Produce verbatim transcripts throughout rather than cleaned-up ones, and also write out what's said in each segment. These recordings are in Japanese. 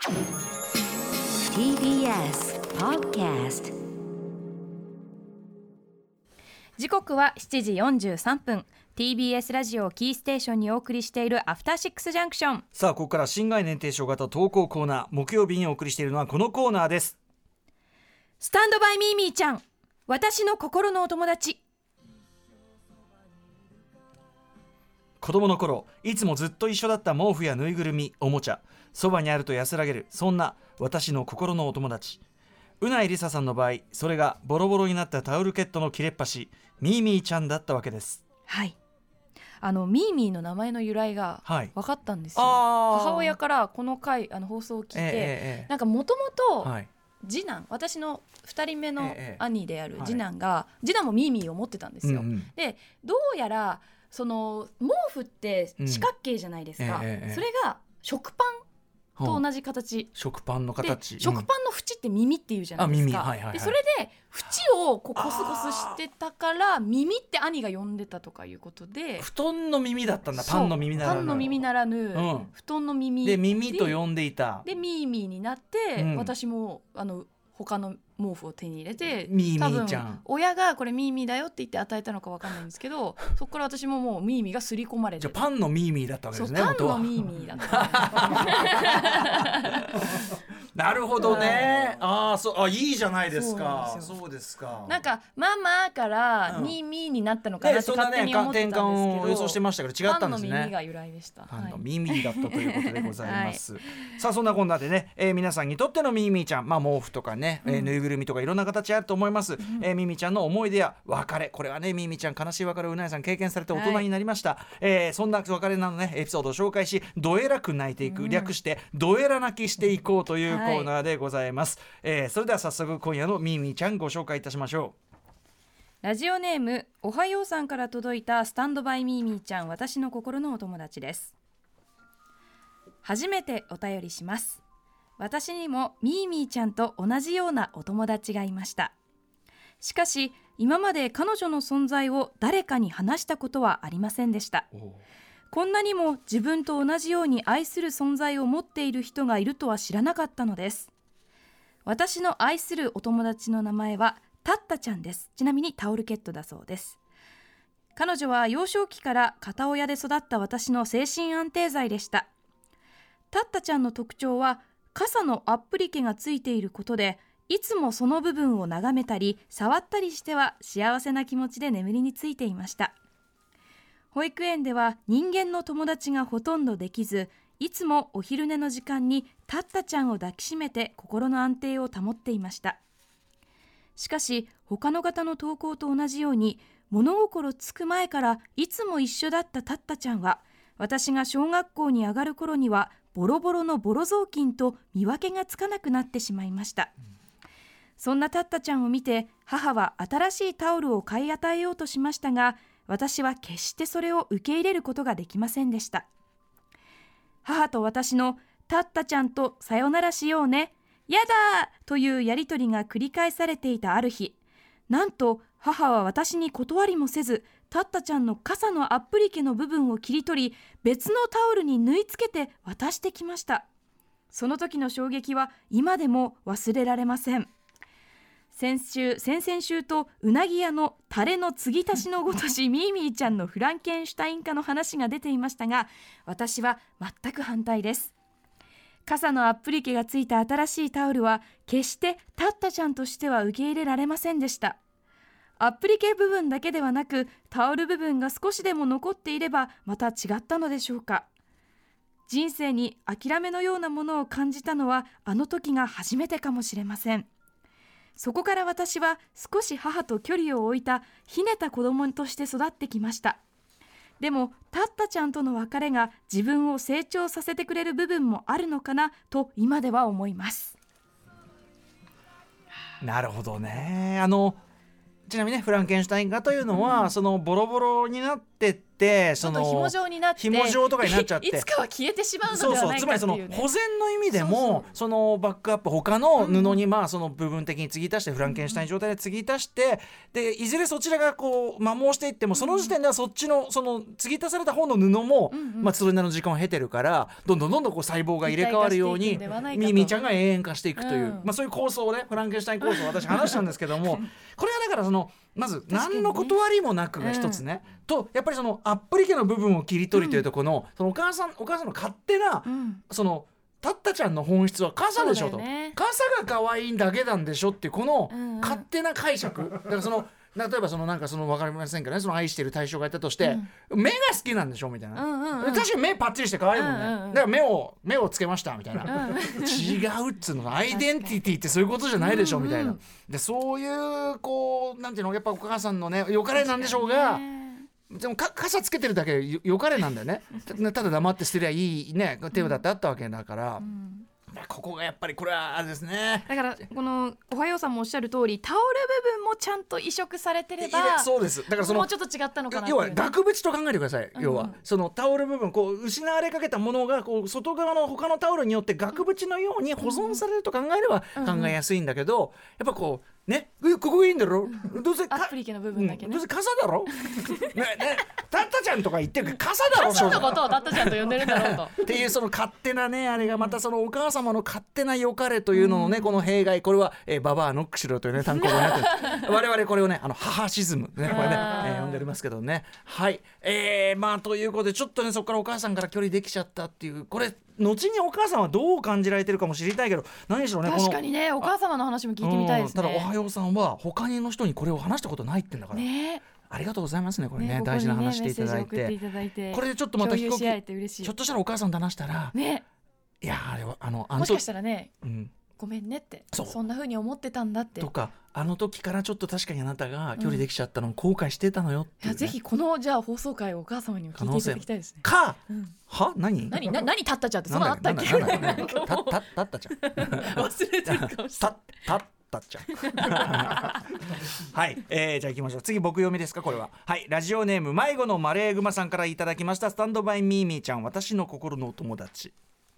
ティービーエス Podcast。 時刻はしちじよんじゅうさんぷん。 ティービーエス ラジオキーステーションにお送りしているアフターシックスジャンクション。 さあここから新概念提唱型投稿コーナー、木曜日にお送りしているのはこのコーナーです。 スタンドバイミーミーちゃん、私の心のお友達。 子供の頃いつもずっと一緒だった毛布やぬいぐるみ、おもちゃ、そばにあると安らげる、そんな私の心のお友達。うないりささんの場合、それがボロボロになったタオルケットの切れっ端、ミーミーちゃんだったわけです。 はい、あのミーミーの名前の由来がはい分かったんですよ、 あー母親からこの回あの放送を聞いて、 ええええなんかもともとはい次男、私のふたりめのええ兄であるはい次男が、次男もミーミーを持ってたんですよ、 うんうんでどうやらその毛布って四角形じゃないですか、 うんええええそれが食パンと同じ形食パンので、 形、 食パンの縁って耳っていうじゃないですか、 あ耳はいはいはいでそれで縁をこうコスコスしてたから耳って兄が呼んでたとかいうことで、 布団の耳だったんだ。 そうパンの耳ならぬパンの耳ならぬ、 ん布団の耳で耳と呼んでいたでミーミーになって、 うん私もあの他の毛布を手に入れて、 ミーミ多分ーちゃん親がこれミーミーだよって言って与えたのか分かんないんですけどそこから私ももうミーミーが刷り込まれてじゃあパンのミーミーだったわけそうですね。 パンの元はミーミーだったなるほどね。ああ、そう、あ、いいじゃないですか。 そうなんですよそうですか。 なんかママからうんミーミーになったのかなね、 ってそんな勝手ね、 に思ってたんですけど、 転換を予想してましたけど違ったんですパンの耳がね。 由来でした。 パンのはい耳だったということでございます、さあそんなこんなでね、えー皆さんにとってのミーミーちゃん、まあ、毛布とかね、えーぬいぐるみとかいろんな形あると思います、えーミーミーちゃんの思い出や別れ、これはねミーミーちゃん悲しい別れをうなやさん経験されて大人になりました、えーそんな別れなのねエピソードを紹介し、どえらく泣いていく、 うん略してどえら泣きしていこうというコはいーナーでございます、えーそれでは早速今夜のミーミーちゃんご紹介いたしましょラジオネームおはようさんから届いたスタンドバイミーミーちゃん、私の心のお友達です。初めてお便りします。私にもミーミーちゃんと同じようなお友達がいました。しかし今まで彼女の存在を誰かに話したことはありませんでした。 う。 こんなにも自分と同じように愛する存在を持っている人がいるとは知らなかったのです。私の愛するお友達の名前はタッタちゃんです。ちなみにタオルケットだそうです。彼女は幼少期から片親で育った私の精神安定剤でした。タッタちゃんの特徴は傘のアップリケがついていることで、いつもその部分を眺めたり触ったりしては幸せな気持ちで眠りについていました。保育園では人間の友達がほとんどできず、いつもお昼寝の時間にタッタちゃんを抱きしめて心の安定を保っていました。しかし他の方の投稿と同じように、物心つく前からいつも一緒だったタッタちゃんは、私が小学校に上がる頃にはボロボロのボロ雑巾と見分けがつかなくなってしまいました。そんなタッタちゃんを見て、母は新しいタオルを買い与えようとしましたが、私は決してそれを受け入れることができませんでした。母と私のタッタちゃんとさよならしようね、やだーというやりとりが繰り返されていたある日、なんと母は私に断りもせず、タッタちゃんの傘のアップリケの部分を切り取り、別のタオルに縫い付けて渡してきました。その時の衝撃は今でも忘れられません。先週、先々週とうなぎ屋のタレの継ぎ足しのごとしミーミーちゃんのフランケンシュタイン化の話が出ていましたが、私は全く反対です。傘のアップリケがついた新しいタオルは決してタッタちゃんとしては受け入れられませんでした。アップリケ部分だけではなく、タオル部分が少しでも残っていればまた違ったのでしょうか。人生に諦めのようなものを感じたのはあの時が初めてかもしれません。そこから私は少し母と距離を置いたひねた子供として育ってきました。でもタッタちゃんとの別れが自分を成長させてくれる部分もあるのかなと今では思います。 なるほどね。あのちなみにねフランケンシュタイン画というのは、うん、そのボロボロになっってってその紐状になって紐状とかになっちゃっていつかは消えてしまうのではないかっていうね。 そうそう、つまりその保全の意味でもそうそうそのバックアップ他の布にまあその部分的に継ぎ足してフランケンシュタイン状態で継ぎ足してでいずれそちらがこう摩耗していってもその時点ではそっちのその継ぎ足された方の布もまあそれなりの時間を経てるからどんどんどんどんこう細胞が入れ替わるようにミミちゃんが永遠化していくという、まあそういう構想をねフランケンシュタイン構想を私話したんですけどもこれはだからそのまず何の断りもなくが一つね、うん、とやっぱりそのアップリ家の部分を切り取りというところの、うん、そのお母さんお母さんの勝手な、うん、そのタッタちゃんの本質は傘でしょと、ね、傘が可愛いんだけなんでしょっていうこの勝手な解釈、うんうん、だからその例えばそのなんかその分かりませんけどねその愛してる対象がいたとして、うん、目が好きなんでしょみたいな、うんうんうん、確かに目パッチリして可愛いもんね、うんうんうん、だから目を目をつけましたみたいな、うん、違うっつうのアイデンティティってそういうことじゃないでしょみたいな、うんうん、でそういうこうなんていうのやっぱお母さんのねよかれなんでしょうがでもか傘つけてるだけで よ, よかれなんだよねただ黙って捨てりゃいいね手をだってあったわけだから、うんここがやっぱりこれはあれですね。だからこのおはようさんもおっしゃる通りタオル部分もちゃんと移植されてればそうですだからそのもうちょっと違ったのかなっていう、 要は額縁と考えてください、うん、要はそのタオル部分こう失われかけたものがこう外側の他のタオルによって額縁のように保存されると考えれば考えやすいんだけど、やっぱこうね、ここいいんだろ、うん、どうせアフリケの部分だけね、 うん、どうせ傘だろねねタッタちゃんとか言ってる傘だろ傘のことをタッタちゃんと呼んでるんだろうとっていうその勝手なねあれがまたそのお母様の勝手な良かれというののね、うん、この弊害これは、えー、ババアノックしろというね単行本になってる我々これをねあの母シズムねこれね、えー、呼んでおりますけどねはい、えー、まあということでちょっとねそこからお母さんから距離できちゃったっていうこれ後にお母さんはどう感じられてるかも知りたいけど何しろね確かにねお母様の話も聞いてみたいですね、 うん、ただおはようさんは他の人にこれを話したことないってんだから、ね、ありがとうございますねこれ ね, ね大事な話していただい て, いただいてこれでちょっとまた飛行機ひょっとしたらお母さんと話したら、ね、いやあれはあのあのもしかしたらね、 うん、 ごめんねってそ, そんな風に思ってたんだってとかあの時からちょっと確かにあなたが距離できちゃったのを後悔してたのよっていう、ねうん、いやぜひこのじゃあ放送回をお母様にも聞いていただきたいですねか、うん、は何何何何タッタちゃんってそんなあったっけタッタちゃん忘れてるかもしれないタッタちゃんはい、えー、じゃあ行きましょう次僕読みですかこれははいラジオネーム迷子のマレーグマさんからいただきましたスタンドバイミーミーちゃん私の心のお友達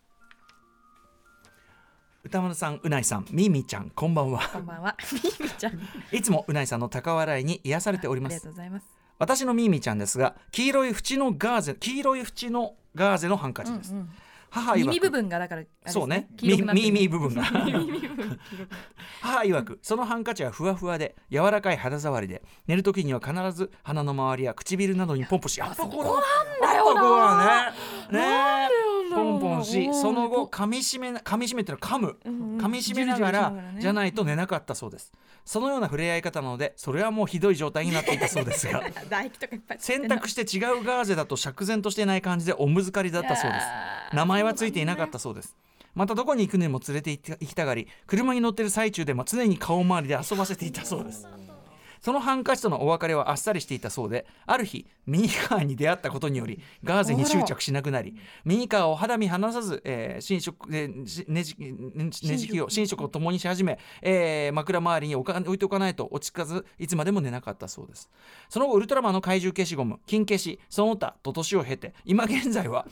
歌丸さん、うないさん、みーみーちゃん、こんばんは。 こんばんは。みーみーちゃん。 いつもうないさんの高笑いに癒されております。 ありがとうございます。 私のみーみーちゃんですが、黄色い縁のガーゼ、黄色い縁のガーゼのハンカチです。うんうん、母曰く耳部分がだから、ね、 そうね、みーみー部分が。母曰く、そのハンカチはふわふわで柔らかい肌触りで、寝るときには必ず鼻の周りや唇などにポンポンし、 やっぱここなんだよな。 ね。ね。ポンポンしその後噛み締め噛み締めってのは噛む、うんうん、噛み締めながらじゃないと寝なかったそうです。そのような触れ合い方なのでそれはもうひどい状態になっていたそうですが選択して違うガーゼだと釈然としていない感じでおむずかりだったそうです。名前はついていなかったそうです。またどこに行くにも連れて行きたがり車に乗っている最中でも常に顔周りで遊ばせていたそうです。そのハンカチとのお別れはあっさりしていたそうである日ミニカーに出会ったことによりガーゼに執着しなくなりミニカーを肌身離さず、えー、寝食えー、ねじねじきを寝食を共にし始め、えー、枕周りに置か置いておかないと落ち着かずいつまでも寝なかったそうです。その後ウルトラマンの怪獣消しゴム金消しその他と年を経て今現在は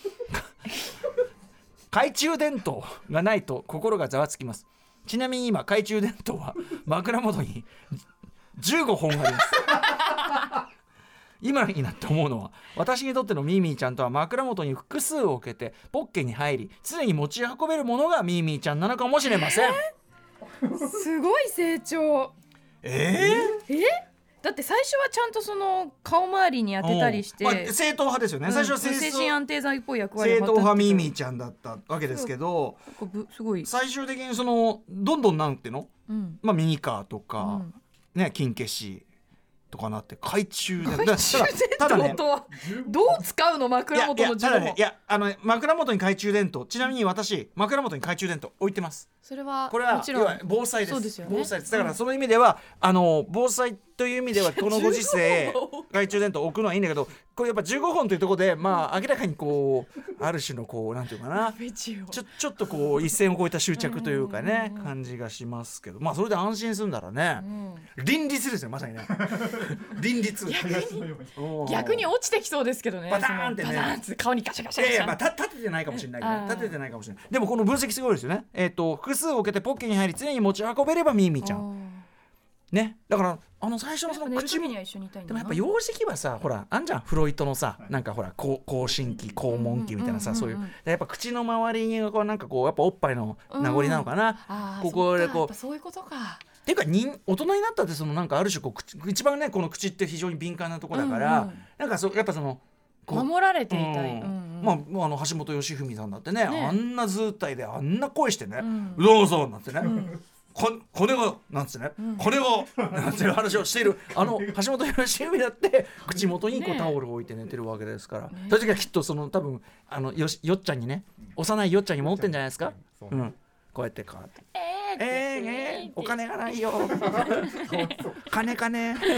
懐中電灯がないと心がざわつきます。ちなみに今懐中電灯は枕元にじゅうごほんあります今になって思うのは私にとってのミーミーちゃんとは枕元に複数を置けてポッケに入り常に持ち運べるものがミーミーちゃんなのかもしれません、 えー、すごい成長えー、 えだって最初はちゃんとその顔周りに当てたりして、 まあ、正統派ですよね、うん、最初は精神安定剤っぽい役割を正統派ミーミーちゃんだったわけですけどすごい最終的にそのどんどんなんていうの、うんまあ、ミニカーとか、うんね、金消しとかなって懐中電灯ただねどう使うの枕元のじゅうごほんいやいや、ね、いやあの枕元に懐中電灯ちなみに私枕元に懐中電灯置いてます。 それはこれはもちろん防災です。 そうですよね、 防災です。だからその意味では、うん、あの防災という意味ではこのご時世懐中電灯置くのはいいんだけどこれやっぱじゅうごほんというところでまあ明らかにこうある種のこうなんていうかなちょ, ちょっとこう一線を越えた執着というかね感じがしますけどまあそれで安心するんだらね、うん、倫理ですよまさにね輪立逆に落ちてきそうですけどね。 バターンってねバターンって顔にガシャガシャガシャ。 いやいや、まあ、た立ててないかもしれないけど、ね、立ててないかもしれない。でもこの分析すごいですよね。えっ、ー、と複数置けてポッケに入り常に持ち運べればミーミーちゃんね。だからあの最初のその口には一緒にいたいんだな。 でもやっぱ幼児期はさ、ほらあんじゃん、フロイトのさ、なんかほら口唇期肛門期みたいなさ、そういうやっぱ口の周りにこうなんかこうやっぱおっぱいの名残なのかな、 うん、 ここでこうそういうことか。 っていうか人大人になったってそのなんかある種こう口一番ねこの口って非常に敏感なところだから、うんうん、なんかそやっぱその守られていたい、うんうん、 まあ、あの橋本良文さんだって ね, ねあんな図体であんな声してね、うん、どうぞなんてね、うんここれがなんつってね、うん、これがなんていう話をしているあの橋本良文だって口元にこうタオルを置いて寝てるわけですから、ね、そういう時はきっとその多分あの よ, よっちゃんにね幼いよっちゃんに持ってんじゃないですか、うん、こうやってこうやってえー、えー、えー、お金がないよ金金ね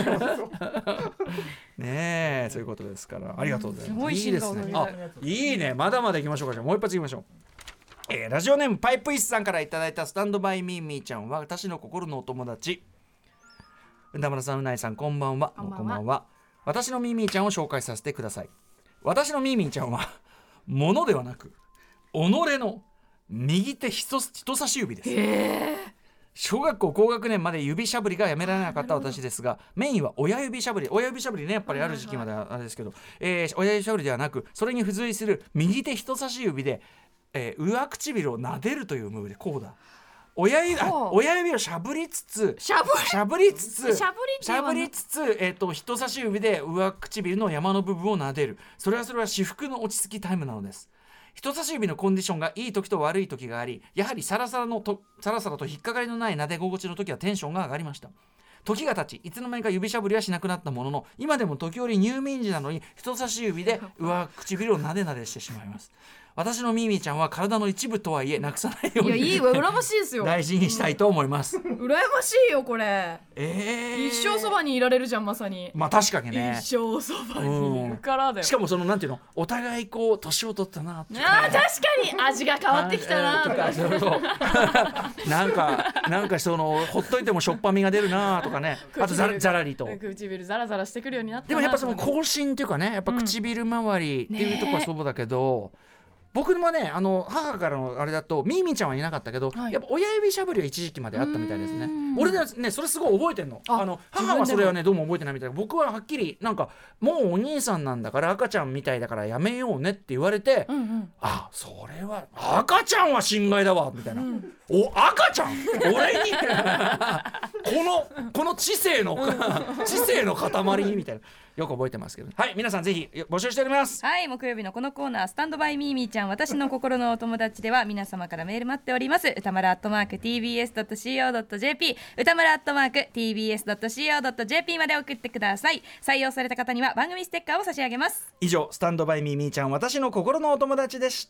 えそういうことですからありがとうございます、うん、いいですね。あいいね、まだまだいきましょうか。じゃあもう一発いきましょう。えー、ラジオネームパイプイスさんからいただいたスタンドバイミーミーちゃんは私の心のお友達。田村さん、うないさん、こんばんは。こんばんは。こんばんは。私のミーミーちゃんを紹介させてください。私のミーミーちゃんは物ではなく己の右手 人, 人差し指です。小学校高学年まで指しゃぶりがやめられなかった私ですが、メインは親指しゃぶり親指しゃぶりね、やっぱりある時期まであれですけど、えー、親指しゃぶりではなくそれに付随する右手人差し指でえー、上唇を撫でるというムーブでこうだ 親, 指あ親指をしゃぶりつつしゃぶり, しゃぶりつつしゃぶりしゃぶりつつ、えー、と人差し指で上唇の山の部分を撫でる。それはそれは至福の落ち着きタイムなのです。人差し指のコンディションがいい時と悪い時があり、やはりサラサラのとサラサラと引っかかりのない撫で心地の時はテンションが上がりました。時が経ちいつの間にか指しゃぶりはしなくなったものの、今でも時折入眠時なのに人差し指で上唇をなでなでしてしまいます。私のミーミーちゃんは体の一部とはいえなくさないようにいやいいわ、羨ましいですよ大事にしたいと思います。 羨ましいよこれ、えー、一生そばにいられるじゃん。まさにまあ確かにね、 一生そばにいるからだよ。 しかもそのなんていうの、お互いこう年を取ったなって、ね、 あ確かに味が変わってきたなとか、そうそうなんかなんかそのほっといてもしょっぱみが出るなとかね、あとザラザラリと唇ザラザラしてくるようになったな。 でもやっぱその口唇っていうかね、やっぱ唇周りっていうところはそうだけど、うんね、僕もねあの母からのあれだとミーミーちゃんはいなかったけど、はい、やっぱ親指しゃぶりは一時期まであったみたいですね。俺でねそれすごい覚えてんの。ああの母はそれはねどうも覚えてないみたいな。僕ははっきりなんかもうお兄さんなんだから赤ちゃんみたいだからやめようねって言われて、うんうん、あそれは赤ちゃんは心外だわみたいな、うん、お赤ちゃん俺にこのこの知性の知性の塊みたいなよく覚えてますけど、はい、皆さんぜひ募集しております。 はい、木曜日のこのコーナースタンドバイミーミーちゃん私の心のお友達では皆様からメール待っております。歌丸アットマーク ティービーエスドットシーオードットジェーピー 歌丸アットマーク ティービーエスドットシーオードットジェーピー まで送ってください。採用された方には番組ステッカーを差し上げます。 以上スタンドバイミーミーちゃん私の心のお友達でした。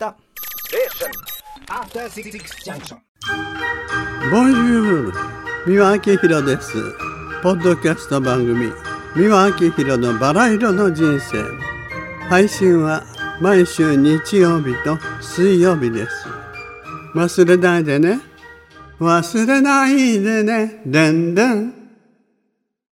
ボンジュール、三輪明宏です。ポッドキャスト番組三輪明宏のバラ色の人生、配信は毎週日曜日と水曜日です。忘れないでね、忘れないでね、でんでん。